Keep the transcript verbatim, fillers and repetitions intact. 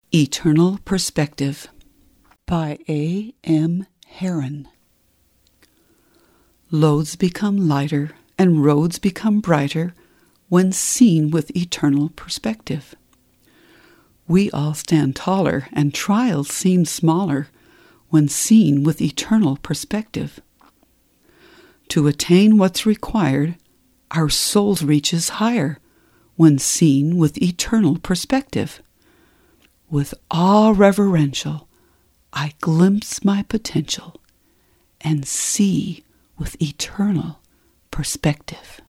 Eternal Perspective by A. M. Heron. Loads become lighter and roads become brighter when seen with eternal perspective. We all stand taller and trials seem smaller when seen with eternal perspective. To attain what's required, our souls reaches higher when seen with eternal perspective. With awe reverential, I glimpse my potential and see with eternal perspective.